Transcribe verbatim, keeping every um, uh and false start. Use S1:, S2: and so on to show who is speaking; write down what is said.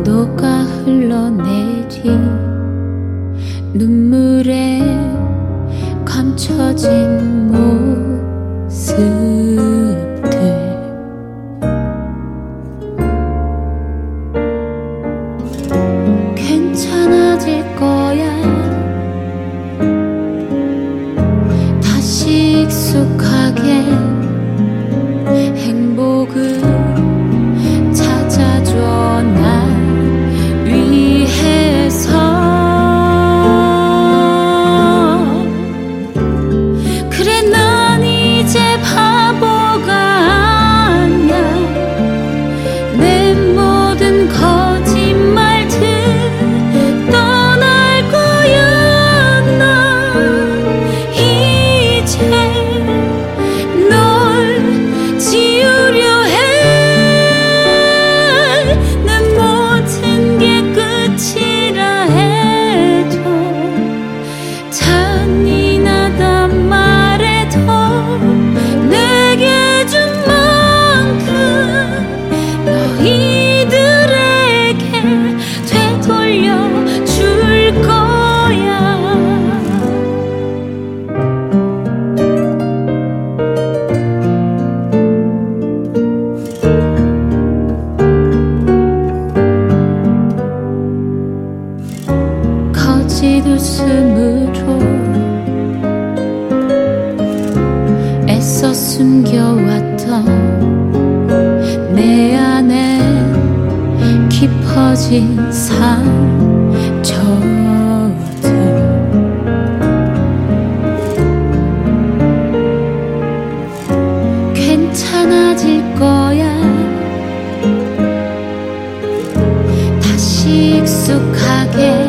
S1: 너가 흘러내린 눈물에 감춰진 모습들 괜찮아질 거야. 다시 익숙하게 행복을 찾아줘. 날 위해서 그래 난 이제 바보가 아니야. 내 모든 거짓말들 떠날 거야. 난 이제 널 지우려 해. 내 모든 게 끝이라 해도 잔인하단 말해도 내게 준 만큼 너희들에게 되돌려 줄 거야. 거짓 웃음으로 애써 숨겨왔던 내 안에 깊어진 상처들 괜찮아질 거야. 다시 익숙하게